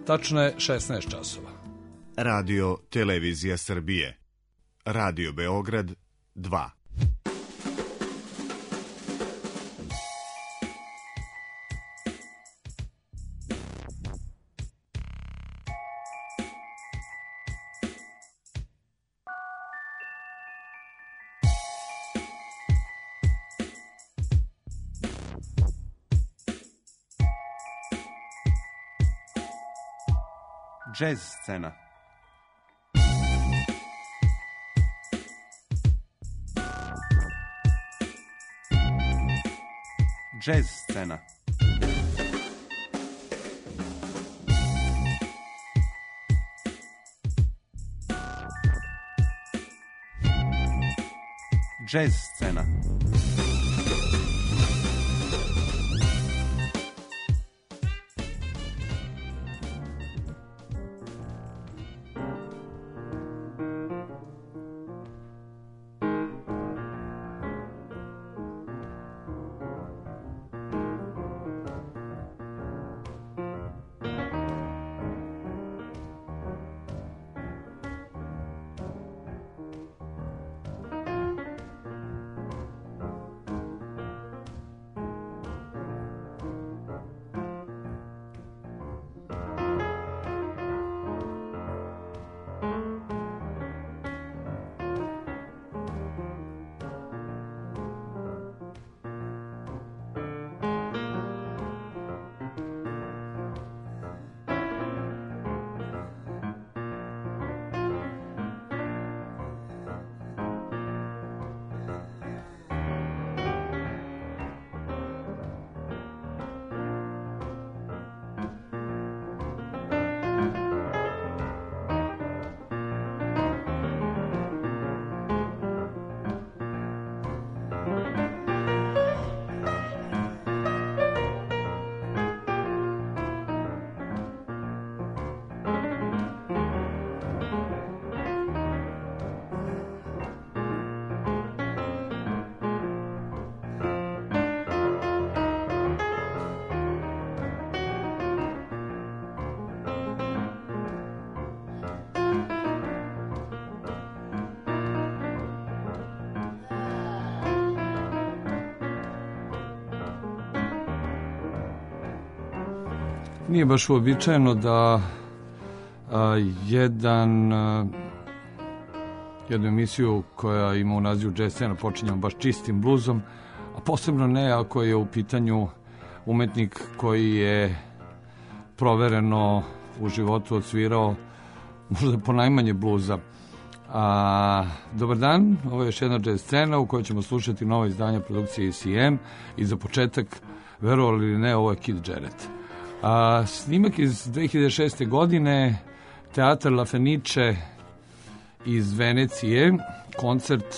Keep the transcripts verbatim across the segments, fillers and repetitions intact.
Tačno je šesnaest časova. Radio Televizija Srbije. Radio Beograd dva. Jazz scena. Jazz scena. Jazz scena. Nije baš uobičajeno da a, jedan a, jednu emisiju koja ima u nazivu Jazz scena počinjamo baš čistim bluzom, a posebno ne ako je u pitanju umetnik koji je provereno u životu odsvirao možda ponajmanje bluza. A, dobar dan, ovo je još jedna jazz scena u kojoj ćemo slušati novo izdanje produkcije E C M i za početak, verovali ili ne, ovo je Keith Jarrett. A, snimak iz dve hiljade šeste. godine, Teatar La Fenice iz Venecije, koncert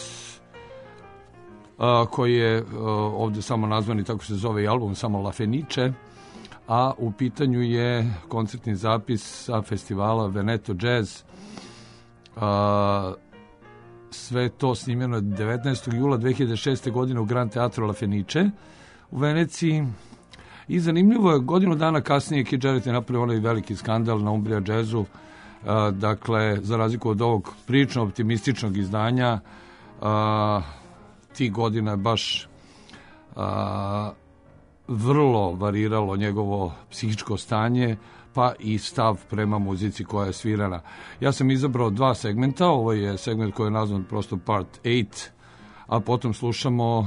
a, koji je a, ovdje samo nazvan i tako se zove i album, samo La Fenice, a u pitanju je koncertni zapis sa festivala Veneto Jazz. A, sve to snimljeno je devetnaestog jula dve hiljade šeste. godine u Grand Teatro La Fenice u Veneciji. I zanimljivo je, godinu dana kasnije Keith Jarrett je napravio onaj veliki skandal na Umbria Jazzu. A, dakle, za razliku od ovog prilično optimističnog izdanja, a, tih godina je baš a, vrlo variralo njegovo psihičko stanje, pa i stav prema muzici koja je svirana. Ja sam izabrao dva segmenta, ovo je segment koji je nazvan prosto Part osam, a potom slušamo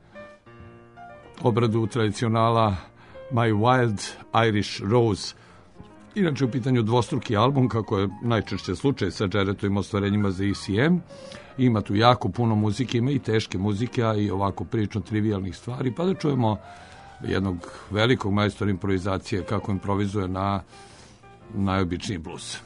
obradu tradicionala My Wild Irish Rose. Inače u pitanju dvostruki album, kako je najčešće slučaj sa Jarrettovim ostvarenjima za E C M. Ima tu jako puno muzike, ima i teške muzike, a i ovako prilično trivialnih stvari, pa da čujemo jednog velikog majstora improvizacije kako improvizuje na najobičniji blues.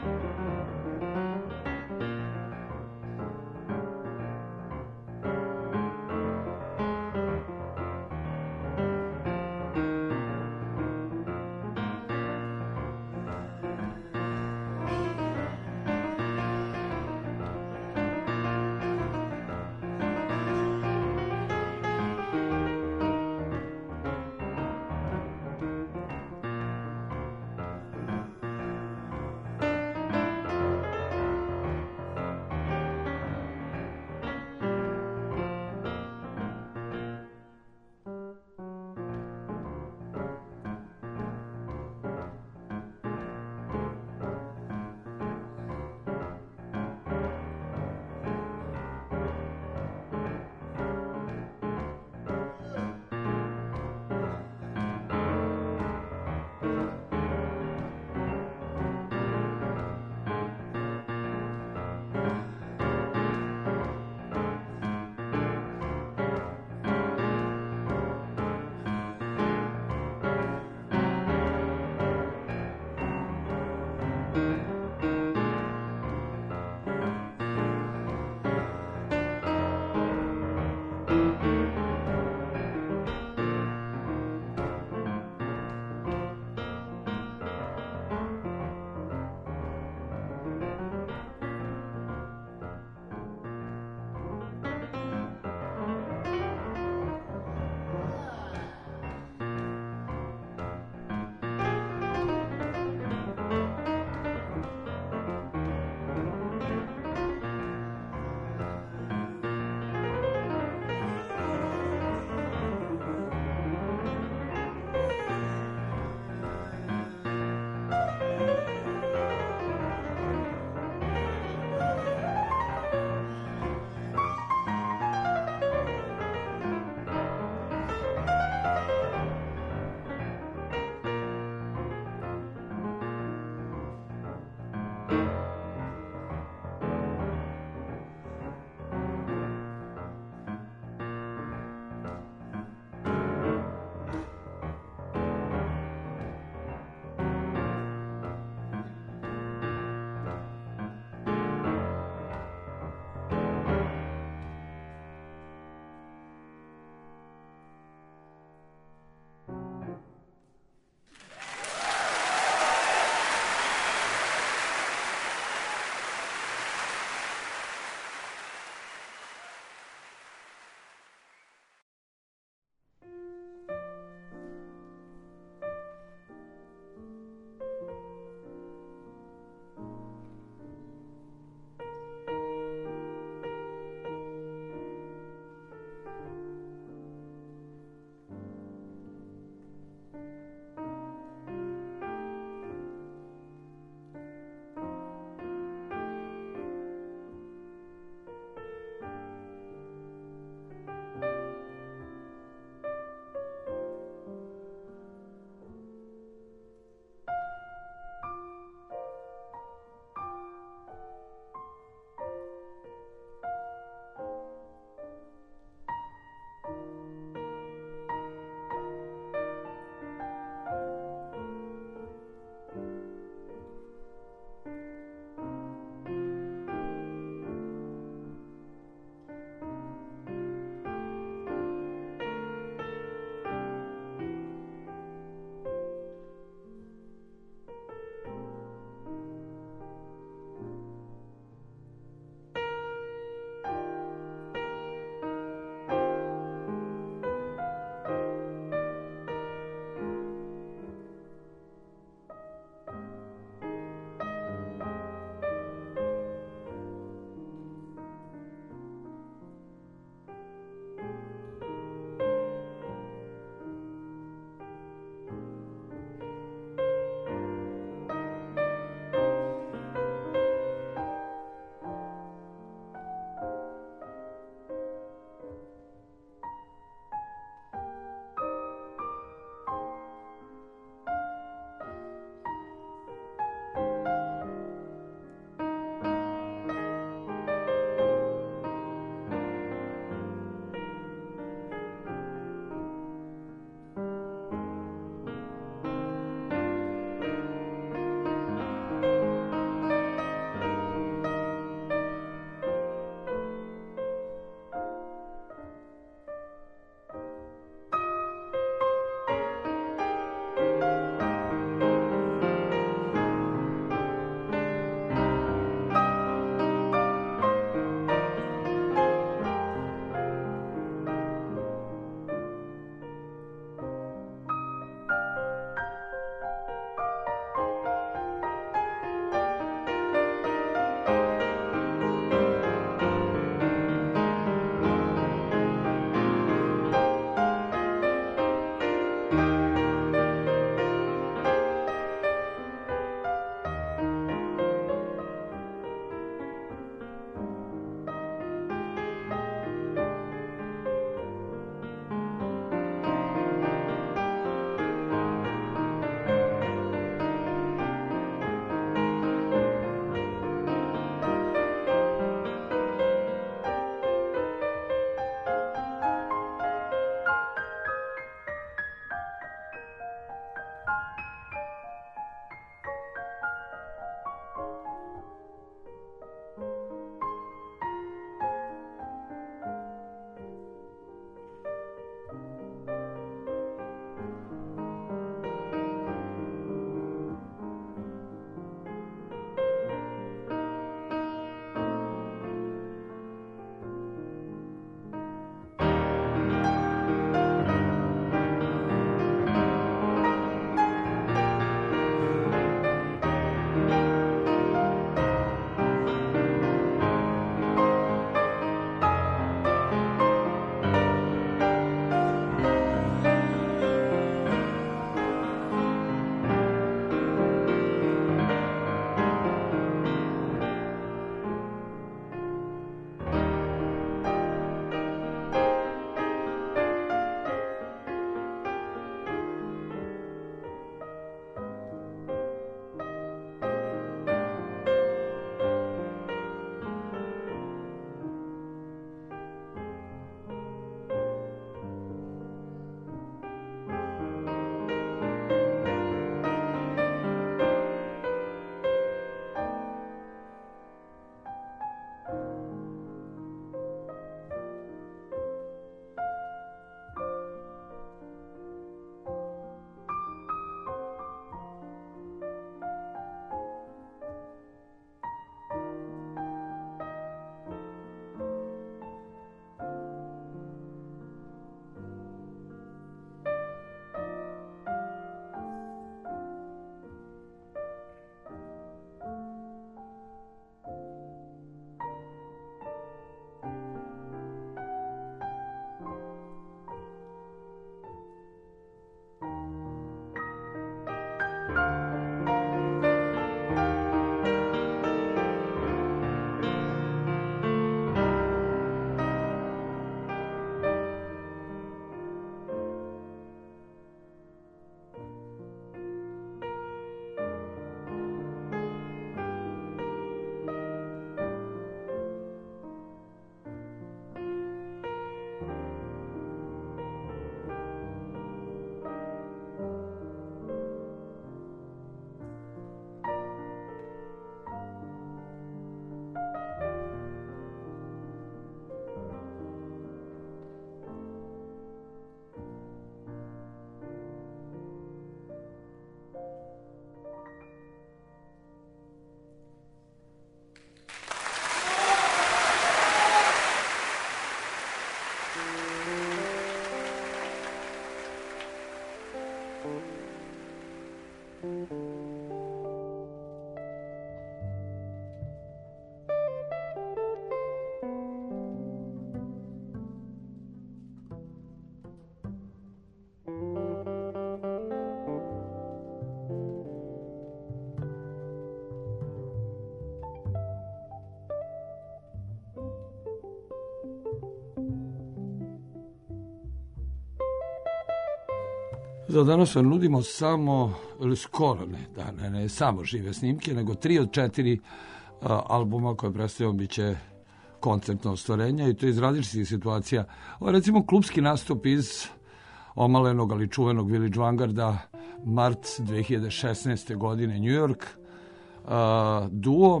Za danas vam nudimo samo, ili skoro ne, da, ne, ne samo žive snimke, nego tri od četiri a, albuma koje predstavljamo bit će koncertno ostvarenja i to iz različitih situacija. Ovo je recimo klubski nastup iz omalenog, ali čuvenog Village Vanguarda, mart dve hiljade šesnaeste. godine, New York, a, duo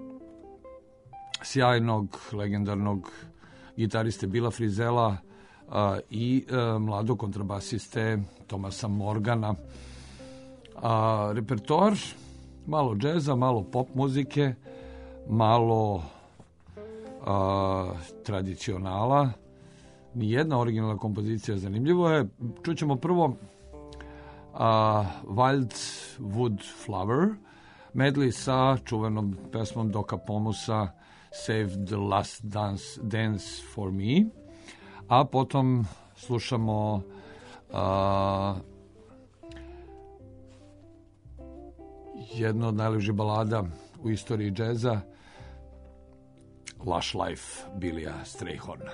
sjajnog, legendarnog gitariste Billa Frisella a, i a, mladog kontrabasiste Thomasa Morgana. A, repertoar, malo džeza, malo pop muzike, malo a, tradicionala, nijedna originalna kompozicija. Zanimljivo je, čućemo prvo a, Wild Wood Flower, medley sa čuvenom pesmom Doka Pomusa Save the Last Dance, Dance for Me, a potom slušamo a, jedno od najljepših balada u istoriji džeza, Lush Life Billya Strayhorna.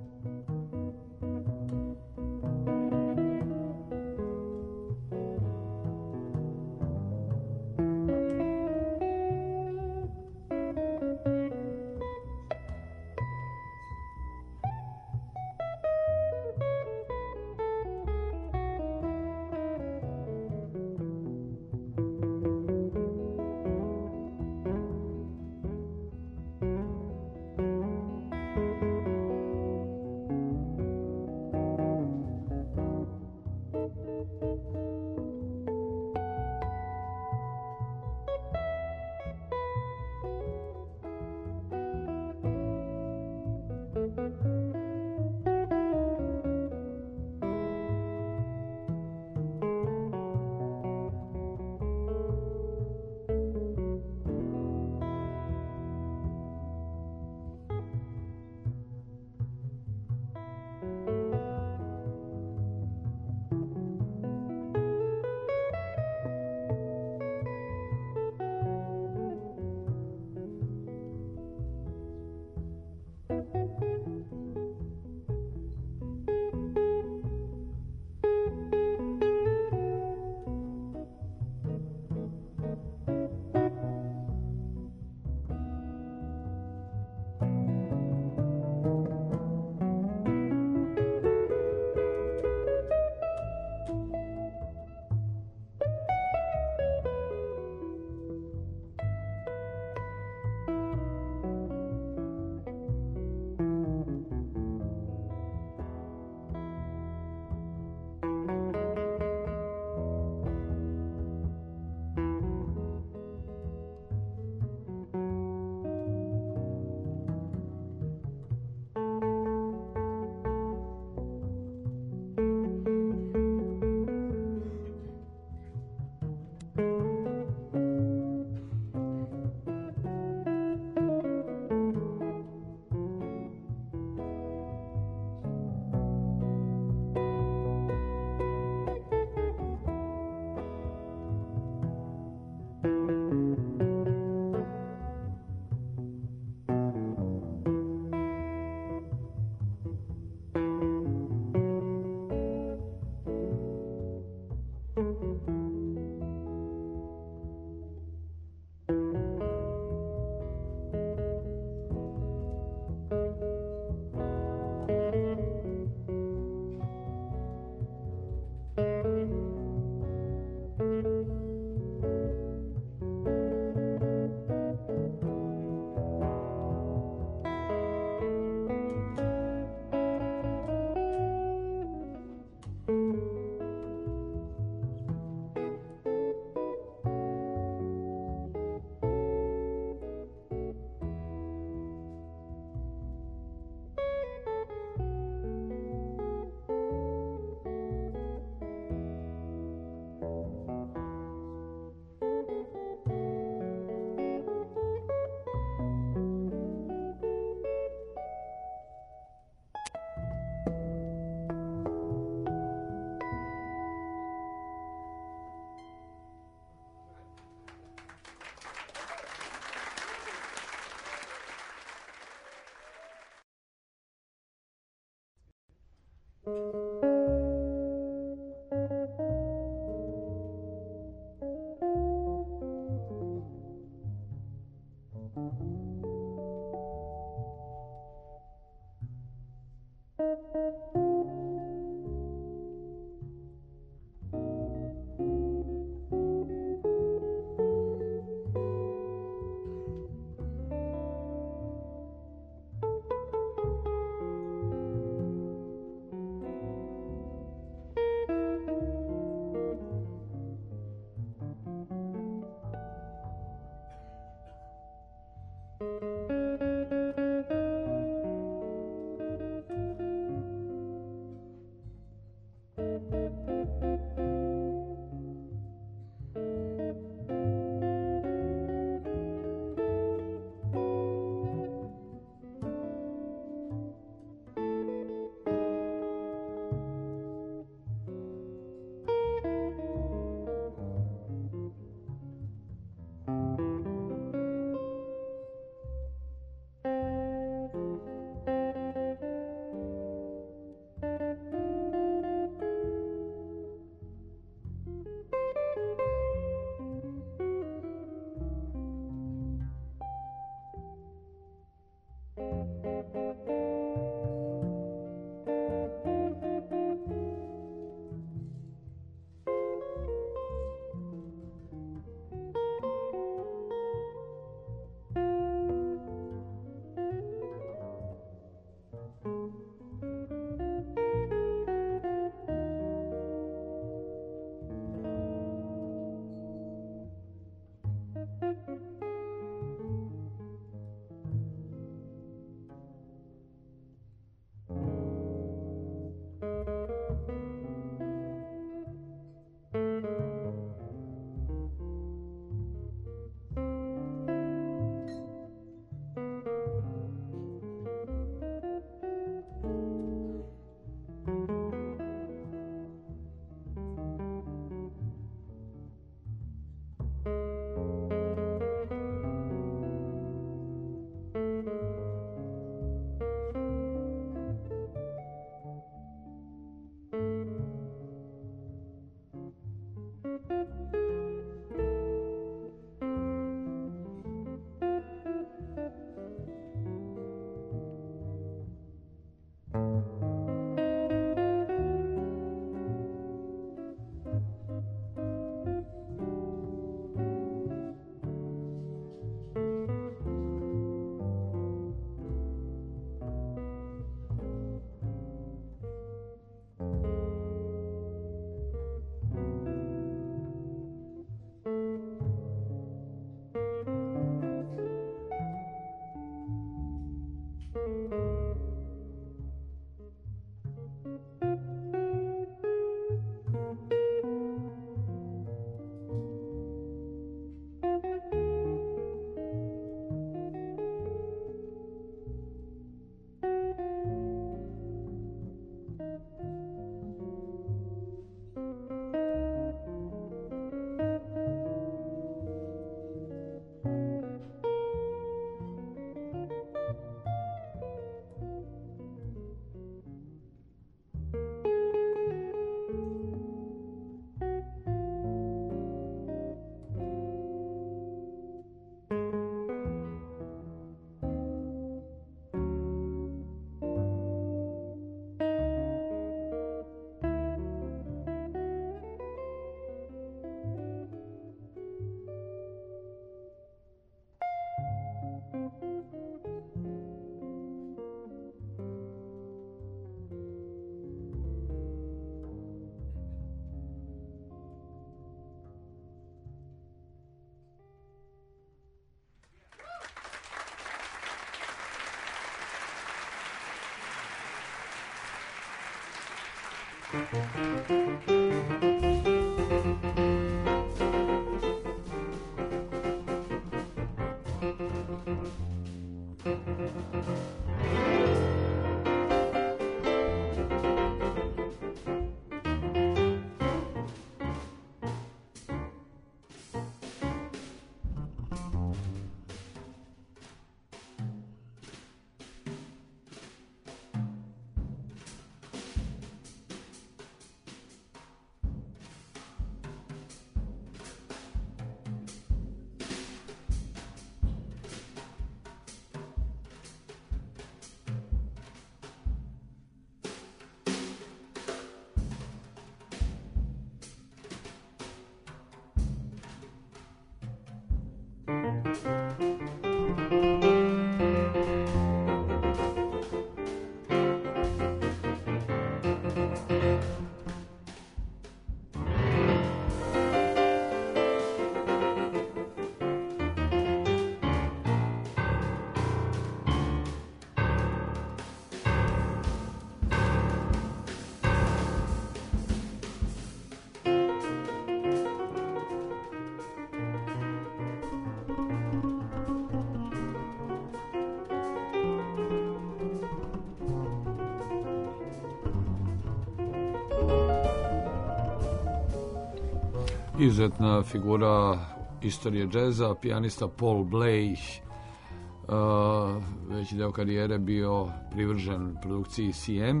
Izuzetna figura istorije džeza, pijanista Paul Bley, uh, veći deo karijere bio privržen produkciji C M.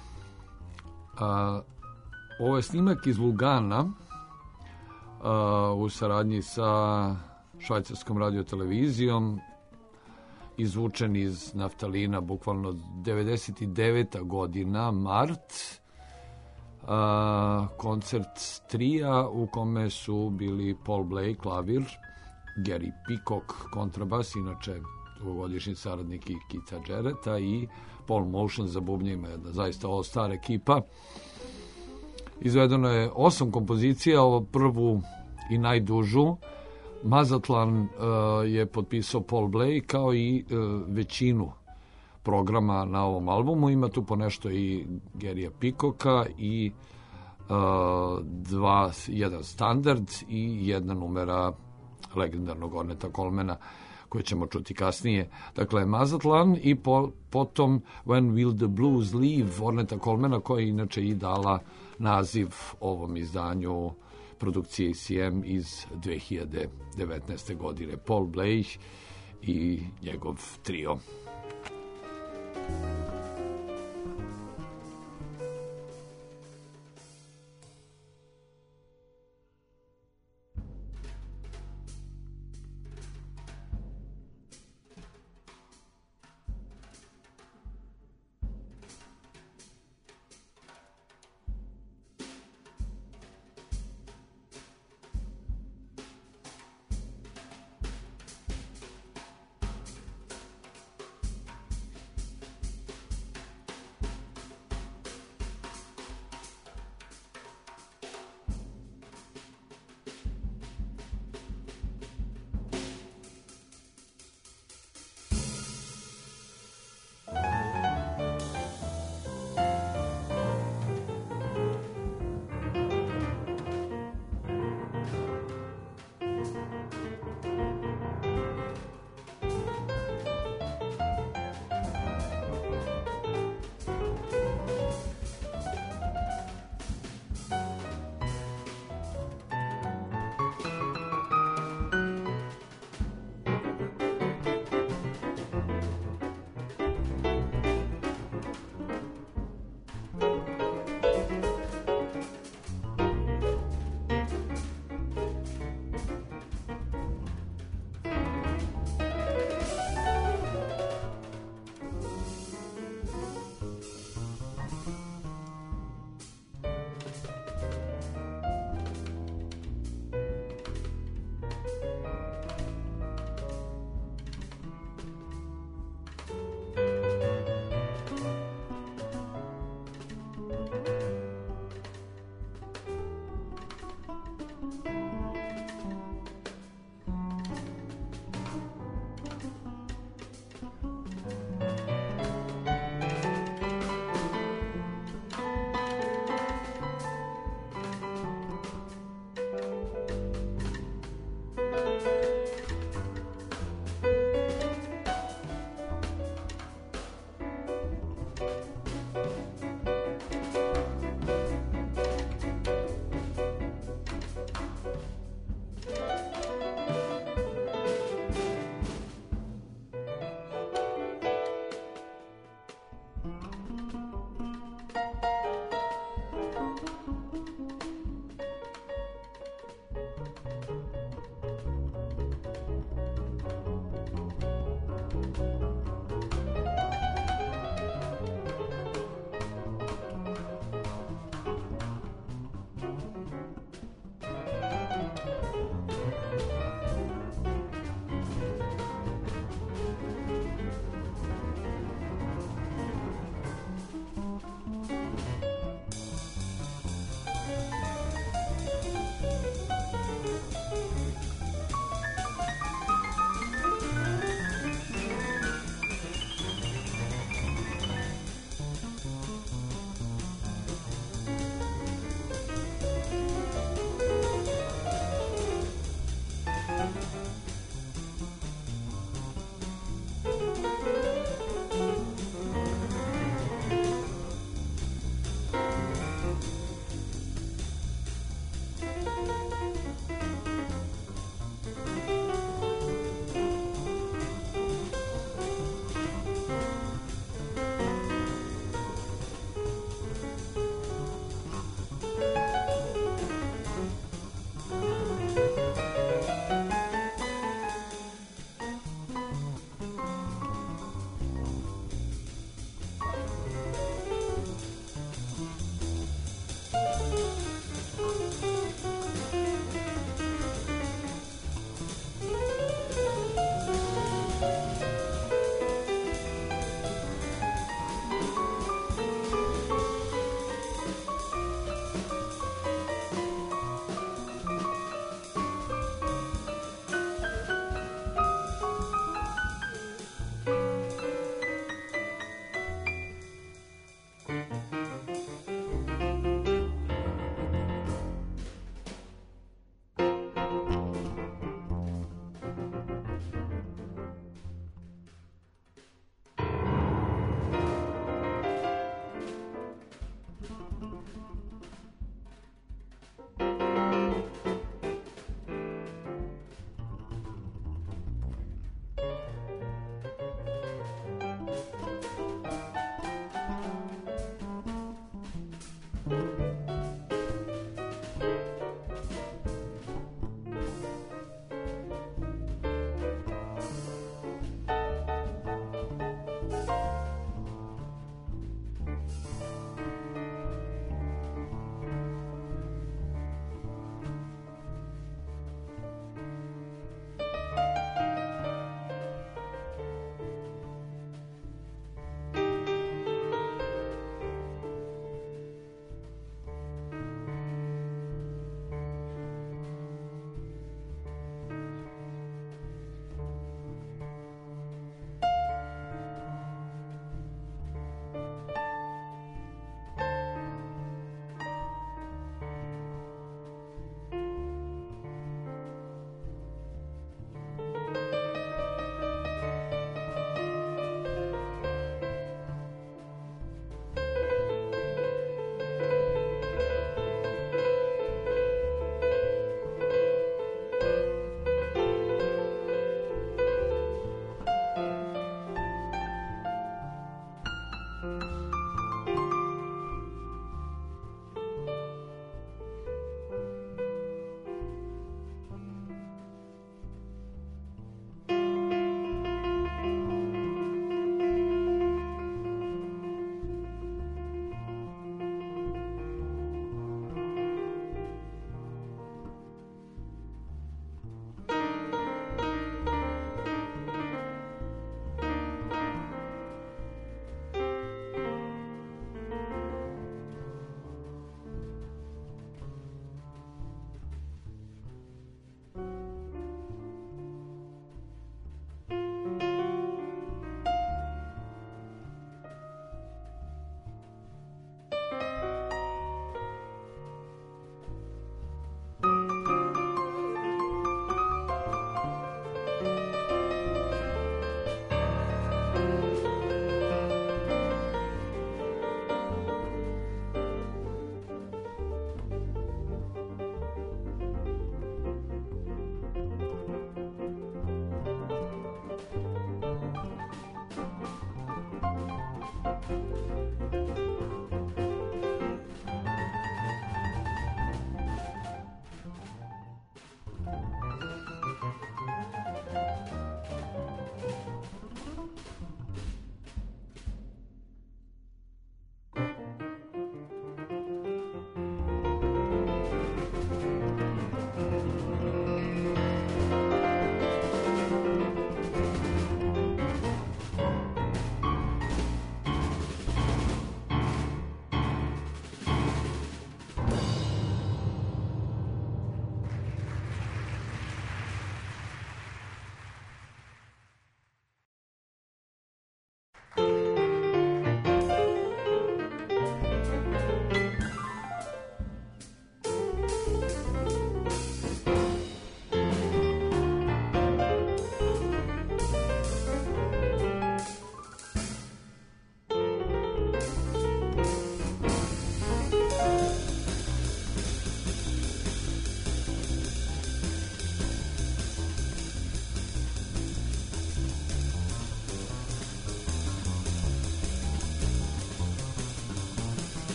Uh, ovo je snimak iz Lugana uh, u saradnji sa švajcarskom radiotelevizijom, izvučen iz naftalina, bukvalno devedeset deveta godina, mart, Uh, koncert trija u kome su bili Paul Bley, klavir, Gary Peacock, kontrabas, inače dugogodišnji saradnik i Keitha Jarretta, i Paul Motion za bubnjima, jedna zaista ovo stara ekipa. Izvedeno je osam kompozicija, ovo prvu i najdužu. Mazatlan uh, je potpisao Paul Bley, kao i uh, većinu programa na ovom albumu. Ima tu ponešto i Garyja Peacocka i uh, dva, jedan standard i jedna numera legendarnog Orneta Colemana, koju ćemo čuti kasnije. Dakle, Mazatlan i po, potom When Will the Blues Leave Orneta Colemana, koja je inače i dala naziv ovom izdanju produkcije C M iz dve hiljade devetnaeste. godine. Paul Bley i njegov trio.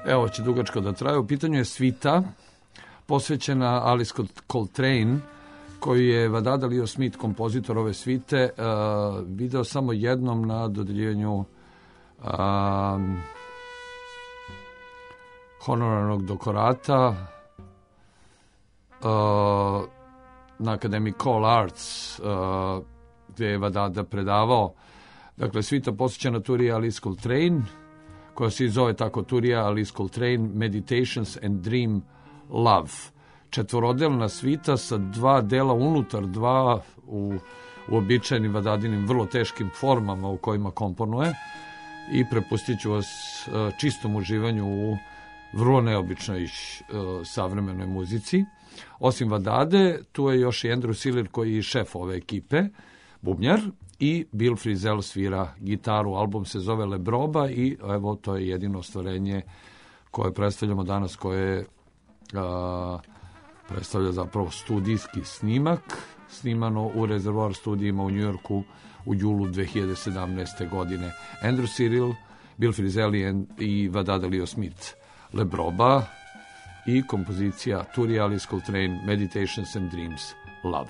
Evo će dugačko da traje. U pitanju je svita posvećena Alice Coltrane, koju je Wadada Leo Smith, kompozitor ove svite, uh, video samo jednom na dodeljenju um, honorarnog doktorata uh, na Akademiji Cole Arts, uh, gdje je Wadada predavao. Dakle, svita posvećena Turija Alice Coltrane, koja se zove tako Turija Alice Coltrane, Meditations and Dream Love. Četvorodelna svita sa dva dela unutar dva u uobičajenim Wadadinim vrlo teškim formama u kojima komponuje, i prepustit ću vas uh, čistom uživanju u vrlo neobičnoj uh, savremenoj muzici. Osim Wadade, tu je još i Andrew Seeler, koji je šef ove ekipe, bubnjar, i Bill Frisell svira gitaru. Album se zove Lebroba i evo, to je jedino ostvarenje koje predstavljamo danas, koje uh, predstavlja zapravo studijski snimak, snimano u Reservoir studijima u Njujorku u julu dve hiljade sedamnaeste. godine. Andrew Seeler, Bill Frisell i Wadada Leo Smith. Lebroba i kompozicija Turija Alice Coltrane, Meditations and Dreams Love.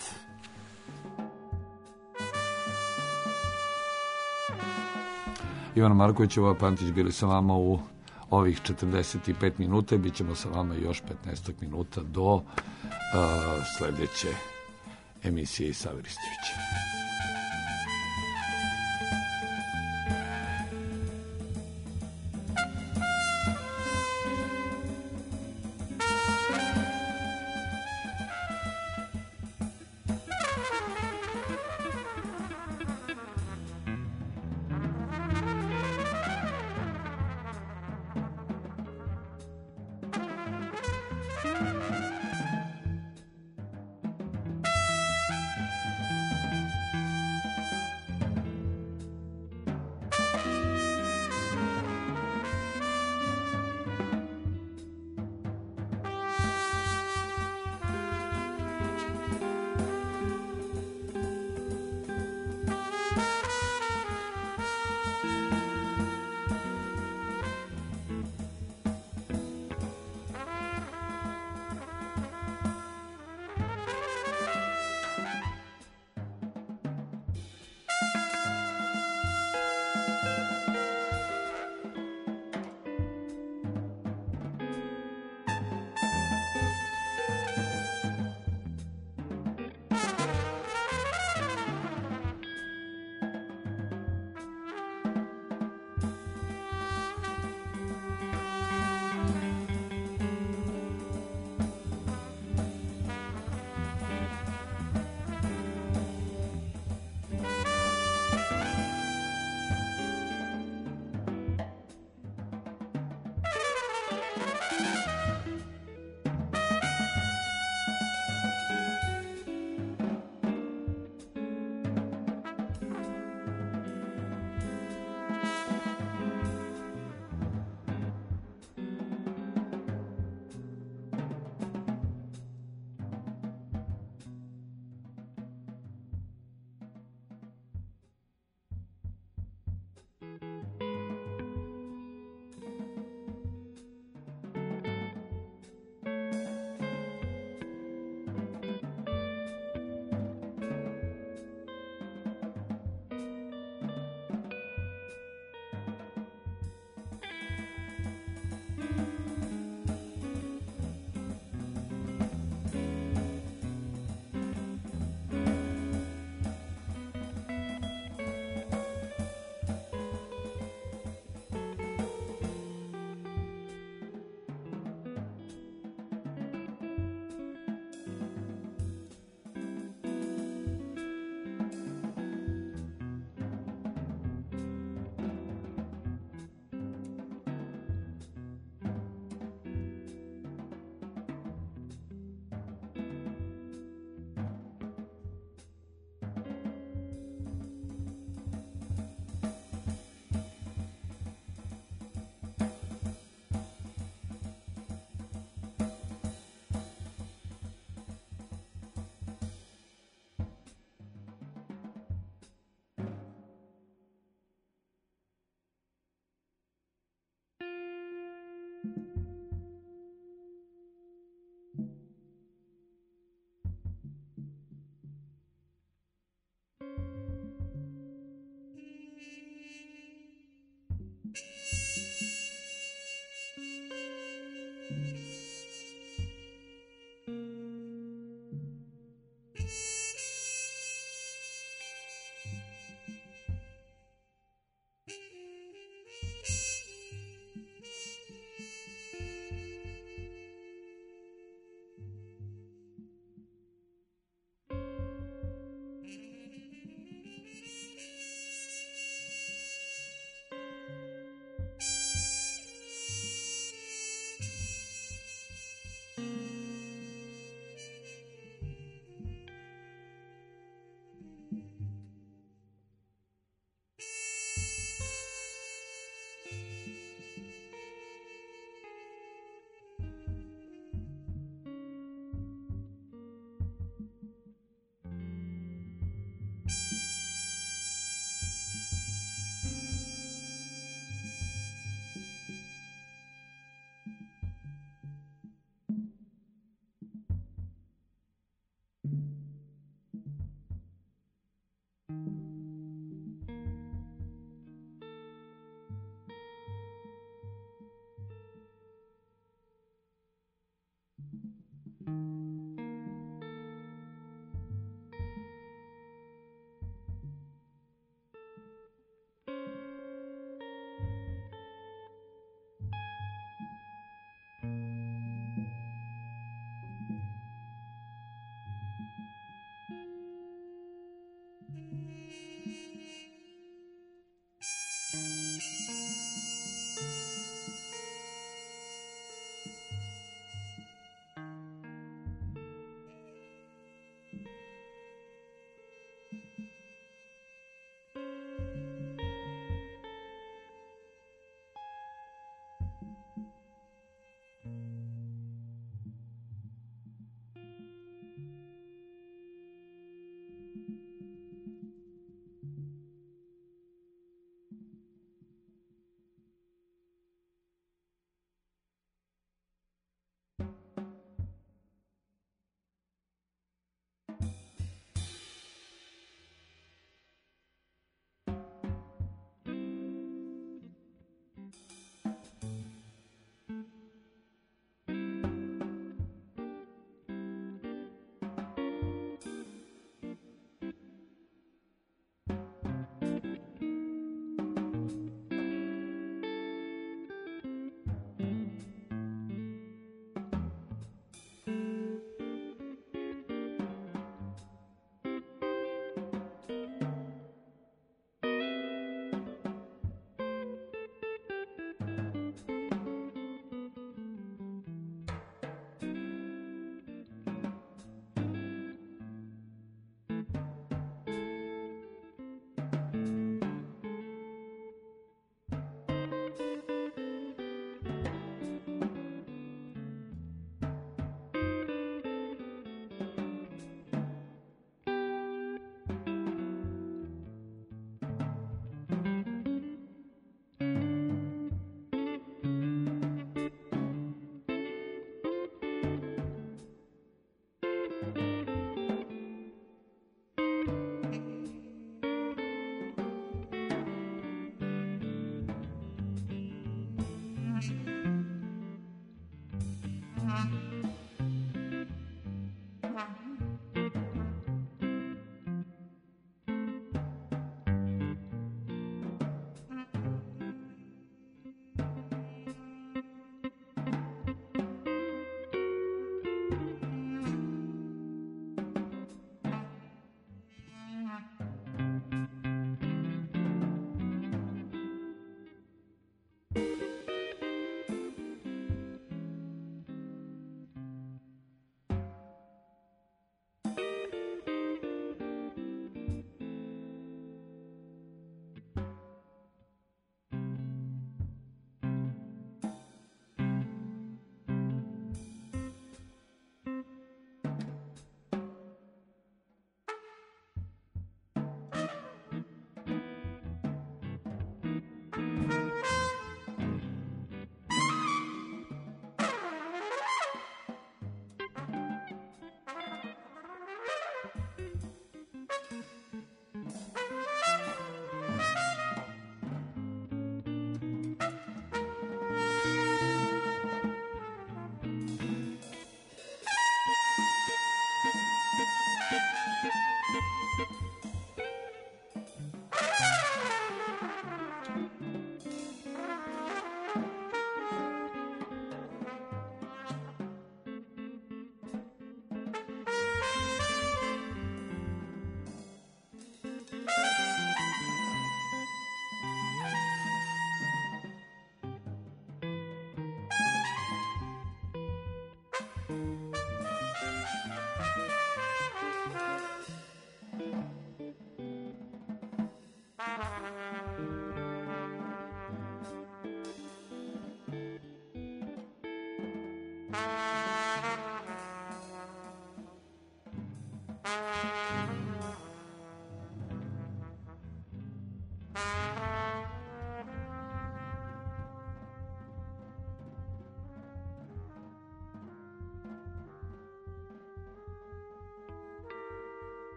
Ivana Markovićeva, Pantić bili sa vama u ovih četrdeset pet minuta i bit ćemo sa vama još petnaest minuta do uh, sledeće emisije Save Ristivića.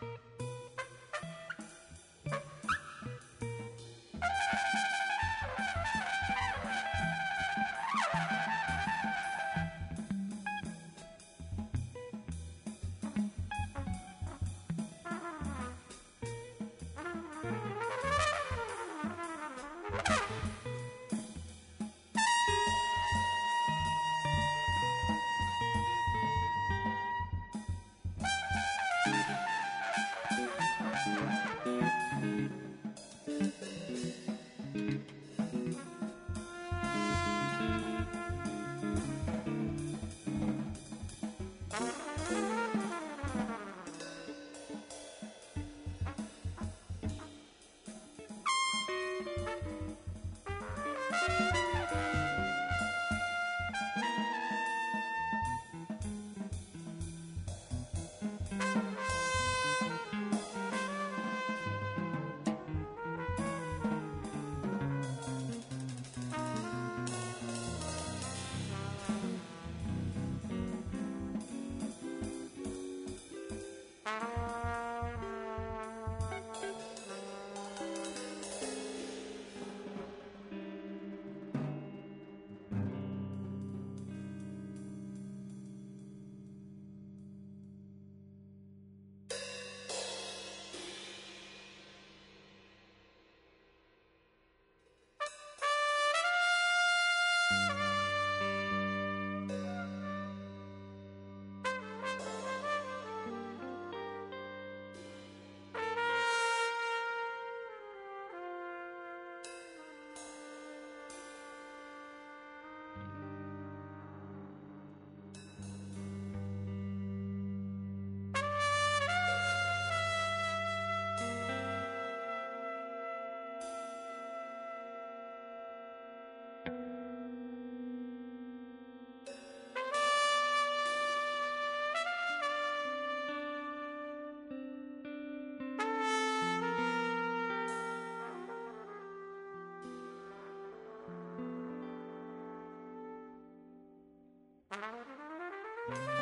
Thank you.